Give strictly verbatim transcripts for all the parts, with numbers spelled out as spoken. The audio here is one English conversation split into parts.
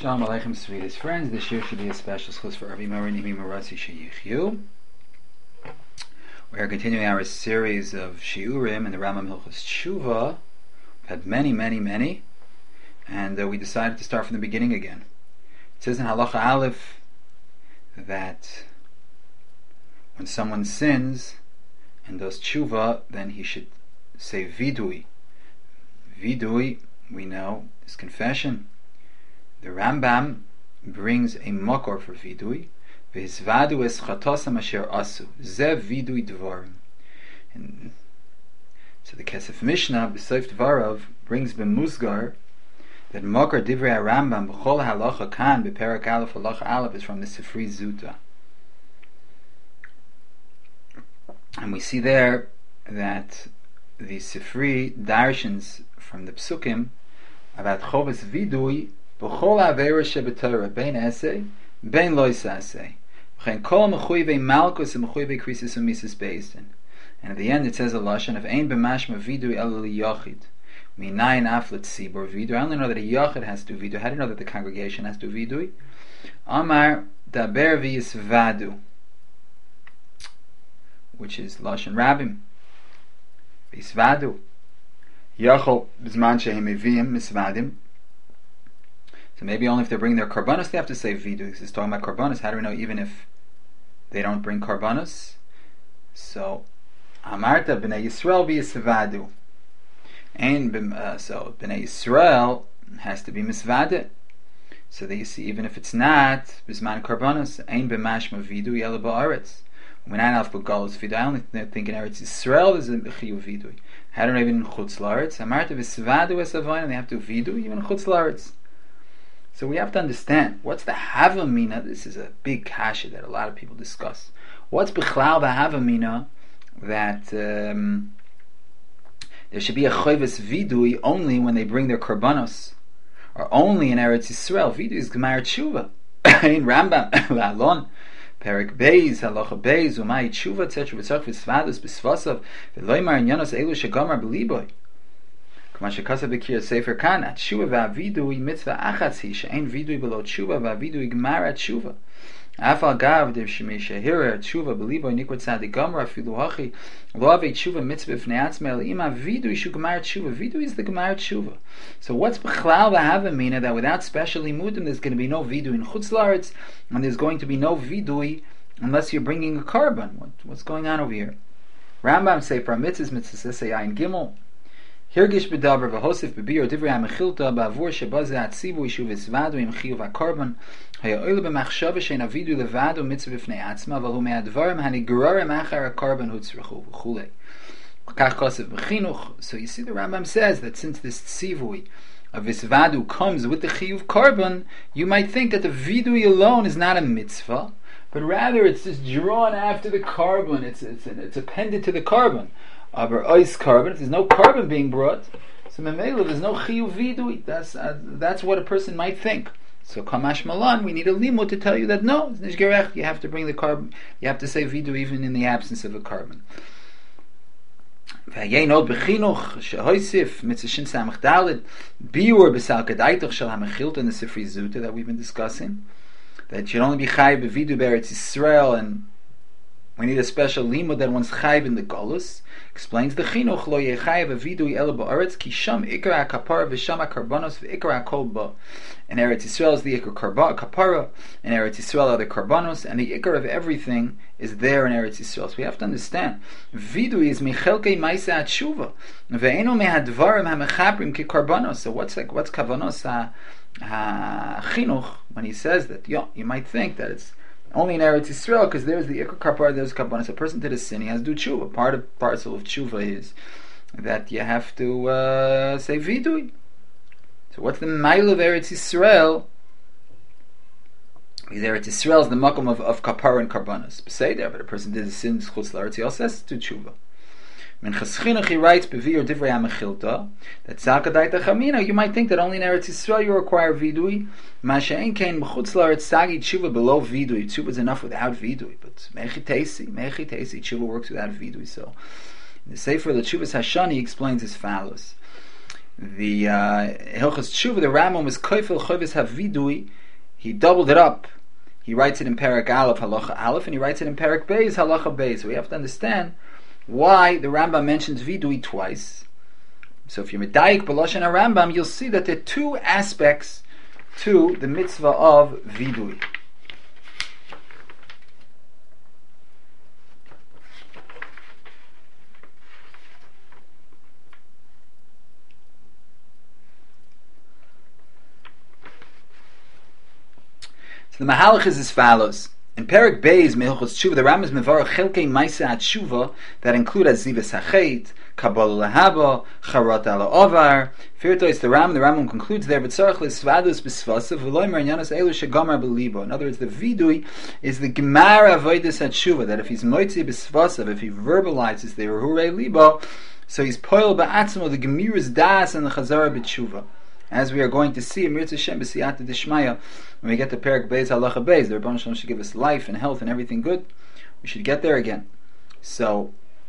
Shalom Aleichem, sweetest friends. This year should be a special schus for Avi Mori Nimi Maratzi Sheyichyu. We are continuing our series of Shiurim in the Rambam Hilchos Tshuva. We've had many, many, many, and uh, we decided to start from the beginning again. It says in Halacha Aleph that when someone sins and does tshuva, then he should say vidui. Vidui, we know, is confession. The Rambam brings a makor for vidui. V'hisvadu es chatosam asher asu. Ze vidui dvarim. And so the Kesef Mishnah, b'soif dvarav, brings b'muzgar that makor divrei Rambam b'chol halacha kan b'perak aleph halacha aleph is from the Sifri Zuta. And we see there that the Sifri darshans from the Psukim about Chovas Vidui b'chol avera shebetorah bein esei bein lo yisasei v'chein kol mechuyvei malkus and mechuyvei krisis u'mises beistin. And at the end it says a lashon of ein b'mashma vidui el liyachid minayin aflet tzibor vidui. I only know that a yachid has to vidui. How do you know that the congregation has to vidui? Amar daber v'yisvadu, which is lashon rabbim. V'yisvadu yachol b'zman shehem evim misvadim. So maybe only if they bring their karbanos they have to say vidu. This is talking about karbanos. How do we know even if they don't bring karbanos? So amarta b'nei Yisrael v'yisvadu. And uh, so b'nei Yisrael has to be misvadet. So that you see, even if it's not bisman karbanos, ein b'mashma vidu yela ba'aretz. When I have galus vidu, I only think in Eretz Yisrael is a chiyu vidu. How do I even in chutz la'aretz? Amarta v'svadu esavayin, and they have to vidu even in chutz la'aretz. So we have to understand, what's the Havamina? This is a big kasha that a lot of people discuss. What's Bichlal the Havamina that um, there should be a Choyves Vidui only when they bring their Karbanos, or only in Eretz Yisrael? Vidui is Gemar Tshuva. In Rambam, La'alon, Perik Beis, Halacha Beis, Umay Tshuva, et cetera, V'tzach V'svadus, B'svasav, V'loimar Inyanos Elu Shegamar B'liboy. Kama shekasa b'kir sefer kan at tshuva v'avidui mitzvah achatz hi she'ein vidui below tshuva v'avidui gmar at tshuva afal gav dev shemei shehira tshuva b'libo nikwat tzadi gamra afilu hachi lo avei tshuva mitzvah fnei atzmei ima vidui shu gmar tshuva. Vidui is the gmar tshuva. So what's b'chlal v'havamina that without special limudim there's going to be no vidui in chutz la'aretz, and there's going to be no vidui unless you're bringing a carbon? What, what's going on over here? Rambam sefer mitzvahs mitzvah say ayin gimel. Hirgish b'davar v'hosif b'bir divrei ha'mechilta ba'avur shebazeh atzivu yishuv v'svadu im chiyuv ha'karban ha'yo'il b'machshava she'en avidu levadu mitzvah b'fnei atzma v'hu me'advarim ha'nigrarim achar ha'karban hutzrechu v'chulei kach kosev b'chinuch. So you see the Rambam says that since this tzivui of v'svadu comes with the chiyuv karban, you might think that the vidui alone is not a mitzvah, but rather it's just drawn after the carbon. It's it's it's appended to the carbon. Aber ois carbon. If there's no carbon being brought, so memela there's no chiyuv vidui. That's uh, that's what a person might think. So kamash malan, we need a limud to tell you that no, it's nishgerech. You have to bring the carbon. You have to say vidu even in the absence of a carbon. V'yeinod b'chinuch shehoisif mitzvah samach dalid biur b'sal kadaitach shel hamechilta in the Sifri Zuta that we've been discussing. That should only be chayv b'vidu b'Eretz Yisrael, and we need a special limud that one's chayv in the Golus. Explains the chinuch lo yechayev avidui ela ba'aretz ki sham ikar ha'kapara v'sham ha'karbanos v'ikar ha'kol ba. In Eretz Yisrael is the ikar kapara, in Eretz Yisrael are the karbanos, and the ikar of everything is there in Eretz Yisrael. So we have to understand, vidui is michelkei ma'isa atshuva ve'eno mehadvarim ha'mechaprim ki karbanos. So what's like what's kavanos ha-chinuch when he says that? Yo, you might think that it's only in Eretz Yisrael, because there's the Ikar Kapar, there's Kabbanis. A person did a sin, he has to do tshuva. Part of parcel of tshuva is that you have to uh, say vidui. So what's the mile of Eretz Yisrael? Because Eretz Yisrael is the makom of, of Kapar and Karbanis. Say there, but a person did a sin, chutz la'aretz, he also has to do tshuva. Minchas Chinuch, he writes bevir divrei ha'mechilta that zakadaita chamina. You might think that only in Eretz Yisrael you require vidui. Masha'en kein b'chutz la'aretz sagi tshuva below vidui. Tshuva is enough without vidui, but mechi teisi, mechi teisi, tshuva works without vidui. So in the Sefer the Tshuvas Hashani explains as follows: the uh, Hilchos Tshuva, the Rambam was koifel chovis havidui. He doubled it up. He writes it in Perek Aleph, Halacha Aleph, and he writes it in Perek Beis, Halacha Beis. So we have to understand why the Rambam mentions vidui twice. So if you're medayik b'loshen Rambam, you'll see that there are two aspects to the mitzvah of vidui. So the Mahalach is as follows. In Perek Beis, Mehilchos Tshuva, the Rambam is mevarach chelkei ma'aseh tshuva that include azivas hachet, kabbalah lahaba, charot ala ovar. Firtois the Rambam, the Rambam concludes there, v'tzarach l'svadus b'svasav v'loimer inyanos elu shegamar b'libo. In other words, the vidui is the gemar avodas tshuva, that if he's moitzi b'svasav, if he verbalizes the rehurei libo, so he's poil ba'atzmo, the gemirus das and the chazara b'tshuva. As we are going to see, Mir Tzashem b'siyata d'shmaya, when we get to Perek Beis Halacha Beis, the Rebbeinu Shalom should give us life and health and everything good. We should get there again. So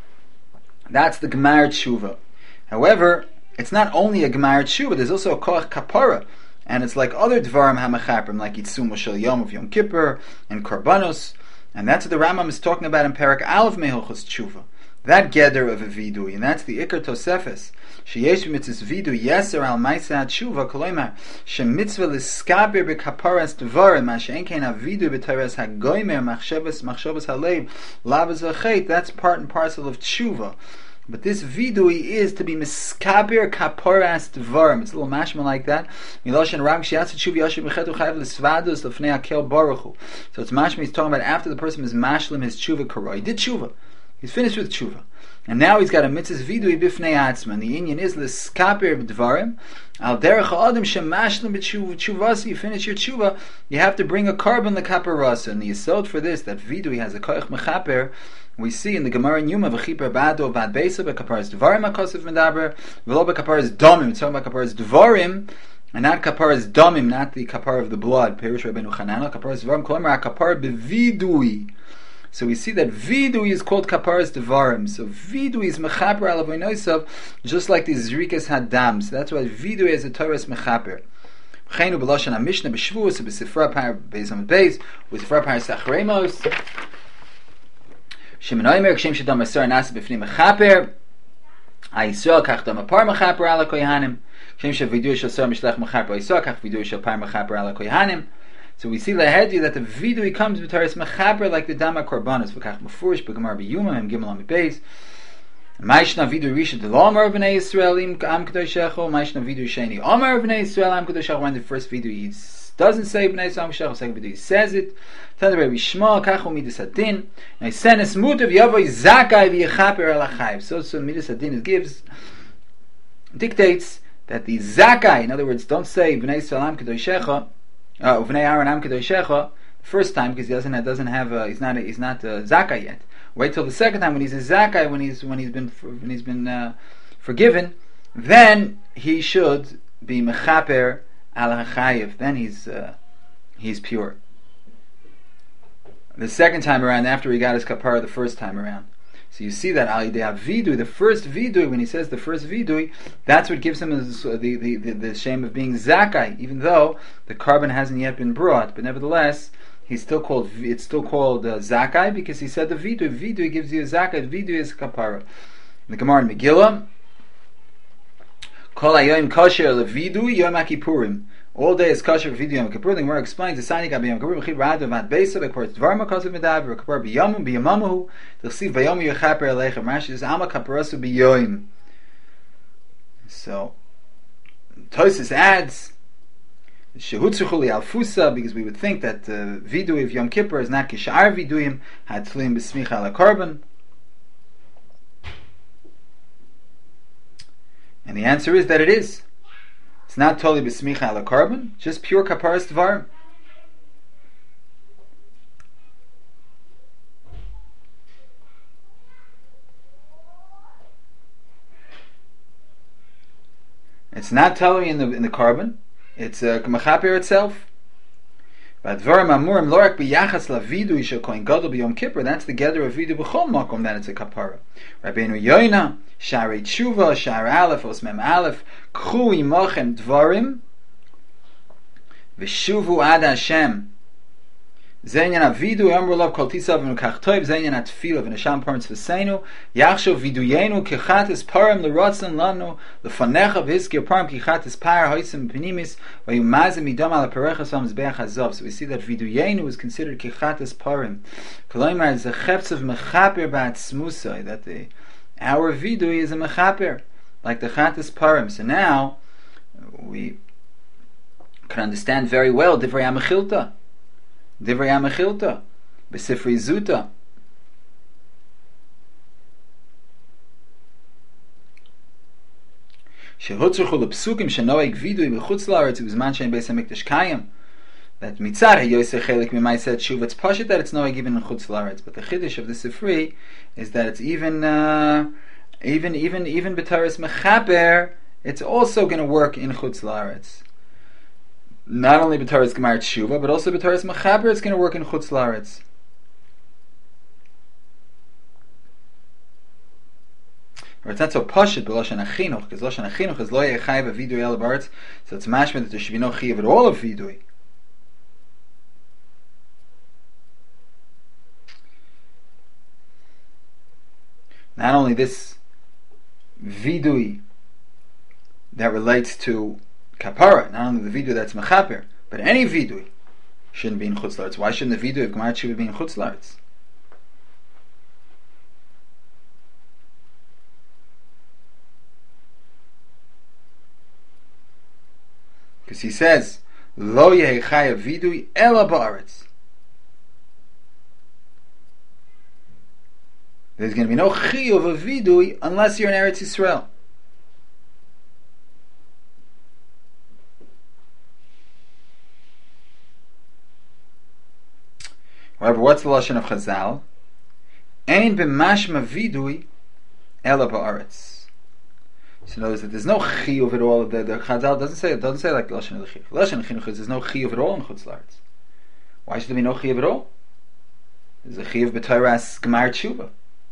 that's the Gemar Tshuva. However, it's not only a Gemar Tshuva. There's also a Koach Kapara, and it's like other Dvarim Hamachaprim, like Yitzum Shel Yom of Yom Kippur and Korbanos, and that's what the Rambam is talking about in Perek Aleph Mehilchos Tshuva. That gather of a vidui, and that's the Iker Tosefes. Sheyesh mitzvah vidui yeser al ma'aseh tshuva koloimar shemitzvah liskaber bekaparas dvarim ma she'en kein avidui b'teres hagoymer machshavas machshavas halev lavas v'chet. That's part and parcel of tshuva. But this vidui is to be miskaber kaparas dvarim. It's a little mashma like that. Miloshen ram shiatz tshuva yashem b'chetu chayv l'svados l'fnei akel baruch hu. So it's mashma. He's talking about after the person is mashlim his tshuva korah. He did tshuva. He's finished with tshuva. And now he's got a mitzvah vidui b'fnei atzman. The Inyan is l'skaper b'dvarim. Al derech ha'adam shemashlim b'tshuvasi. You finish your tshuva, you have to bring a carbon l'kaparasa. And the yisod for this, that vidui has a koich mechaper, we see in the Gemara in Yuma, v'chiper bado bad beisa b'kaparas dvarim ha'kosef medaber, v'lo b'kaparas domim. It's talking about kaparas dvarim, and not kaparas domim, not the kapar of the blood. Perish Rabbeinu Chananel, kaparas dvarim, kolomer ha'kapar b'vidui. So we see that vidui is called kaparas devarim. So vidui is mechaper alavoy noisav, just like the zrikas hadam. So that's why vidui is a Torah's mechaper. Chaynu b'loshan ha-mishnah b'shvuos b'sifra par beis amud beis b'sifra par sachremos. Shemanoimer kshem shadam asar nasa b'fnei mechaper. Ha'yisrael kach dam apar mechaper ala koyhanim. Kshem shavidui shal sar mishlech mechaper ha'yisrael kach vidui shal par mechaper ala koyhanim. So we see lahedi that the vidui comes with Taras mechaper like the dama korbanos v'kach mefurish b'gemar b'yuma and gimel amipbeis. Ma'ishna vidui rishon de lo amar b'nei Yisrael im am kedoshecho. Ma'ishna vidui sheni amar b'nei Yisrael am kedoshecho. When the first vidui he doesn't say b'nei Yisrael am kedoshecho, the second vidui he says it. Tell Rabbi Shmuel kachu midas hadin. Now senes mutav yavoy zakai v'yechaper al achayv. So so midas hadin it gives dictates that the zakai, in other words, don't say b'nei Yisrael am kedoshecho. Uh, Uvnei Aaron Am Kedoshecha, first time because he doesn't have, doesn't have uh, he's not he's not uh, Zakai yet. Wait till the second time when he's a Zakai, when he's when he's been when he's been uh, forgiven, then he should be Mechaper Al Hachayev. Then he's uh, he's pure. The second time around, after he got his kapara, the first time around. So you see that Ali Dea Vidui, the first Vidui, when he says the first Vidui, that's what gives him the, the, the, the, the shame of being Zakai, even though the carbon hasn't yet been brought. But nevertheless, he's still called it's still called uh, Zakai because he said the Vidui. Vidui gives you a Zakai. Vidui is kapara. The Gemara in Megillah, Kol Hayoim Kosher LeVidui Yom HaKippurim. All day is kosher for vidui Yom Kippur. The Gemara explains the signing of Yom Kippur. Mechid ra'ad v'ad beisa. The Gemara dvar makasav medaber. The Gemara b'yomim b'yomamahu. The Chsiv b'yom yechaper aleichem. Rashi is ama kaparasu b'yoim. So Tosfos adds shehutzuchu li'alfusa, because we would think that uh, vidui of Yom Kippur is not kishar viduyim had tluim b'smicha ala korban. And the answer is that it is. It's not totally b'smicha ala carbon, just pure kaparas dvarim. It's not totally in the in the carbon. It's a uh, mechaper itself. But Dvarim Amurim Lorak B'Yachas LaVidui Shel Kohen Gadol B'Yom Kippur. That's the gather of Vidu B'Chol Makom. Then it's a kapara. Rabbeinu Yoina Sharei Tshuva Shar Aleph Osmem Aleph K'chu Imochem Dvarim V'Shuvu Ad Hashem. Zayin avidu amru lav kol tisav v'nukach toiv zayin atfila v'nesham parents v'seinu yachsho viduyenu kechatis param l'rotzen lanu l'fanecha v'hiskir param kechatis par hoisim penimis v'yumazim idam ala perechas v'amizbeach hazav. So we see that viduyenu is considered kechatis param. Koloimar is a cheptzav mechaper ba'atzmusai, that the our vidui is a mechaper like the chatis param. So now we can understand very well divrei amechilta. Divrei HaMechilta, B'Sifrei Zuta. Shehutzruchu l'psukim shenoeg vidui b'chutz la'aretz u'zman she'en beis hamikdash kayim. That mitzad ha'yoseh chelik mima'aseh tshuva. It's pashut that it's noeg even in chutz la'aretz, but the chiddush of the Sifrei is that it's even, uh, even, even, even b'taras mechaber. It's also going to work in chutz la'aretz. Not only b'taras gemar tshuva, but also b'taras mechaber. It's going to work in chutz la'aretz. Or it's not so pashut b'loshen achinuch, because loshen achinuch is lo yechai b'vidui el b'aretz, so it's mashma that there should be no chiyuv at all of vidui. Not only this vidui that relates to kapara, not only the vidui that's mechaper, but any vidui shouldn't be in chutz la'aretz. Why shouldn't the vidui of gemar tshuva be in chutz la'aretz? Because he says, Lo yehechaya vidui ela ba'aretz. There's going to be no chiyuv of vidui unless you're in Eretz Yisrael. However, what's the lashon of Chazal? Ein b'mashma vidui ela ba'aretz. So notice that there's no chiyuv at all. The, the Chazal doesn't say it doesn't say like the lashon of the chinuch. The lashon of the chinuch is there's no chiyuv at all in chutz la'aretz. Why should there be no chiyuv at all? There's a chiyuv b'toras gemar tshuva.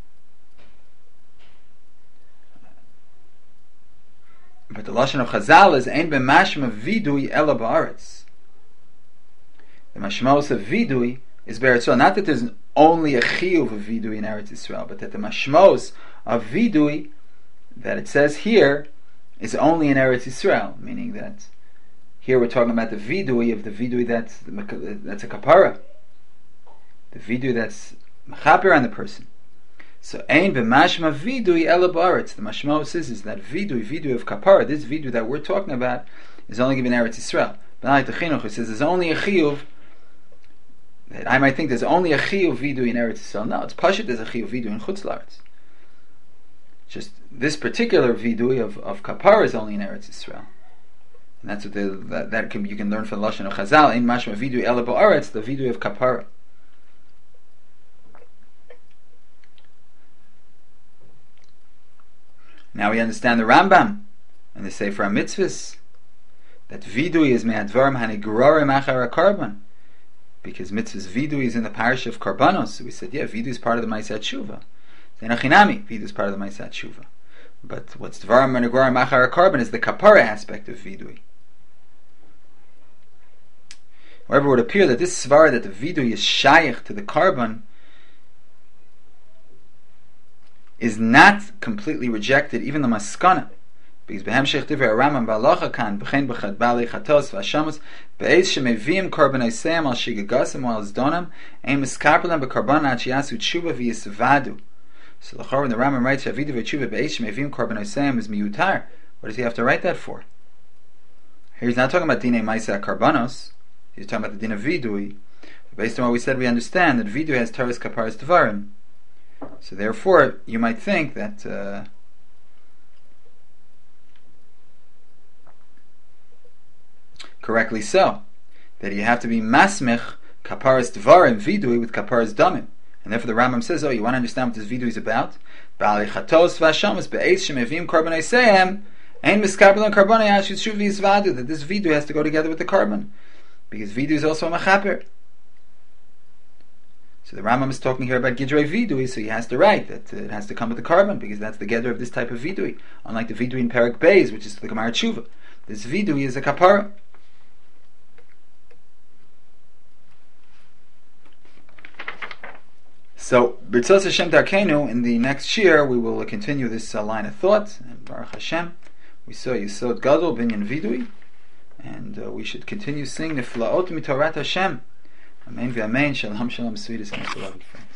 But the lashon of Chazal is ein b'mashma vidui ela ba'aretz. The mashmos of vidui is Be'eretz Yisrael. Not that there's only a chiyuv of vidui in Eretz Yisrael, but that the mashmos of vidui that it says here is only in Eretz Yisrael, meaning that here we're talking about the vidui of the vidui that's that's a kapara, the vidui that's mechaper on the person. So ein b'mashma vidui ela ba'aretz. The mashmos is, is that vidui, vidui of kapara, this vidui that we're talking about is only given in Eretz Yisrael. But like the chinuch, it says there's only a chiyuv. That I might think there's only a chiyuv vidui in Eretz Yisrael. No, it's pashut there's a chiyuv vidui in chutz la'aretz. Just this particular vidui of, of kapara is only in Eretz Yisrael, and that's what the, that, that can, you can learn from the lashon of Chazal. In mashma vidui ela ba'aretz, the vidui of kapara. Now we understand the Rambam and the Sefer HaMitzvahs that vidui is me'advarim hanigrarim achar hakarban. Because mitzvah's vidui is in the parish of Karbanos. So we said, yeah, vidui is part of the Ma'aseh Tshuva. Zenachinami, vidui is part of the Ma'aseh Tshuva. But what's Dvarim and Negorim Machar HaKarban is the kapara aspect of vidui. However, it would appear that this svara that the vidui is shaykh to the karban is not completely rejected, even the maskana. Because behemshech divrei Rambam b'halacha kan b'chein b'chad b'alei chatos v'hashamos be'ez shemeviim karbanei seim al shigagasim or al zdonam ein miskarpelam b'karban ad sheyasu tshuva v'yisvadu. So the Chor when the Rambam writes shavidu v'tshuva be'ez shemeviim karbanei seim is miyutar. What does he have to write that for? Here he's not talking about dinei ma'aseh karbanos. He's talking about the din of vidui. Based on what we said, we understand that vidui has taras kaparas devarim. So therefore, you might think that. Uh, Correctly so, that you have to be masmich kaparas dvarim vidui with kaparas damim, and therefore the Rambam says, "Oh, you want to understand what this vidui is about? Ba'alei chatos v'hashamas be'ez shemevim karbanei seim ein miskarbelan karbanei ashut shuv v'yisvadu." That this vidui has to go together with the carbon. because Vidu is also a Mechaper. So the Rambam is talking here about Gidrei Vidui, so he has to write that uh, it has to come with the carbon, because that's the Gedra of this type of Vidui. Unlike the Vidui in Perak Beis, which is the Gemara Tshuva. This Vidui is a Kapara. So, B'Tzos Hashem Darkenu, in the next year, we will continue this uh, line of thought, and Baruch Hashem, we saw Yisod Gadol, Binyan Vidui, and uh, we should continue singing Niflaot Mitorat Hashem. Amen v'amen, shalom shalom, sweetest and beloved friends.